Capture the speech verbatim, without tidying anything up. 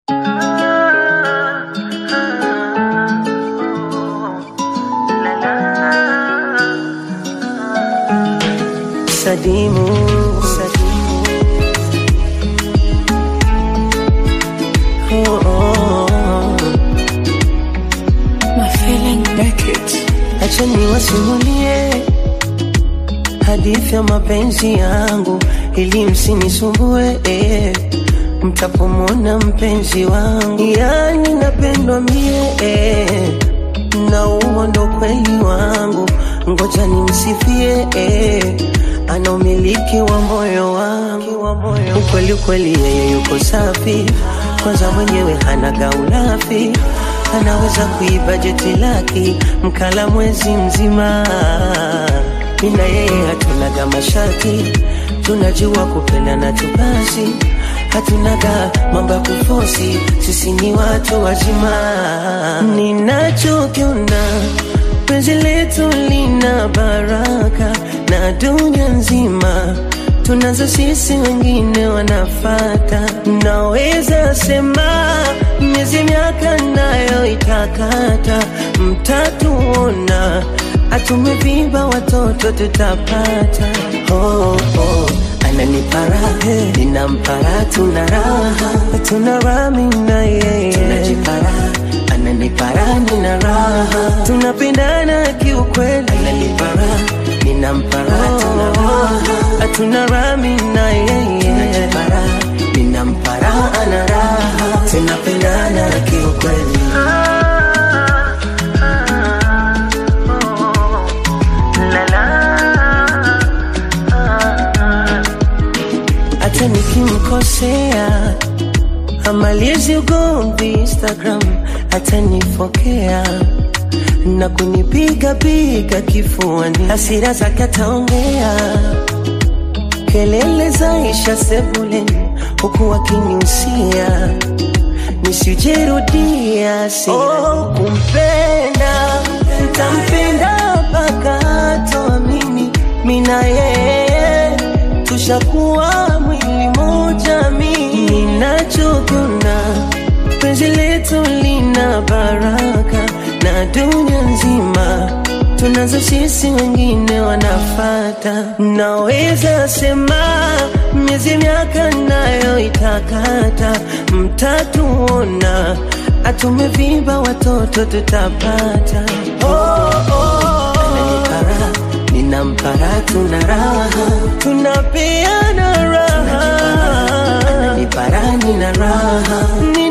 Sadimu, Sadimu. Oh, oh, oh. My feeling Beckett. Acha niwasimulie hadithi ya mapenzi yangu ili msinisumbue, eh. Mtapomwona mpenzi wangu, yani napendwa mie, eh. Na huo ndo kweli wangu, ngoja nimsifie, eh. Ana umiliki wa moyo wangu, ukweli ukweli yeye yuko safi. Kwanza mwenyewe hana gaulafi, anaweza kuiba jeti laki mkala mwezi mzima. Mina yeye hatunaga mashati, tunajua kupenda na tubasi. Hatunaga mambo ya kufosi, sisi ni watu wazima. Ninachokiona penzi letu lina baraka, na dunia nzima tunazo sisi, wengine wanafata. Naweza sema miezi miaka nayo itakata, mtatuona atumevimba watoto tutapata. Oh, oh. Ananipara, ninampara, tunaraha, tunaraha mina yeye, tunajipara. Ananipara, nina raha, tunapendana kiukweli. Ananipara, ninampara, tunaraha, tunaraha mina yeye, tunajipara. Ninampara, ana raha, tunapendana kiukweli. Hata nikimkosea amalizi ugomvi Instagram, hata nifokea na kunipiga piga kifuani, hasira zake ataongea, kelele zaisha sebuleni, huku wakiniusia nisijerudia. Oh, kumpenda nitampenda mpaka hatoamini, mina yeye tushakuwa mwili moja. Mimi ninachokiona penzi letu lina baraka, na dunia nzima tunazo sisi, wengine wanafata. Naweza sema miezi miaka nayo itakata, mtatuona atumevimba watoto tutapata. Oh, oh. Ananipara, ninampara, tunaraha, tunapeana raha. Ananipara, nina raha.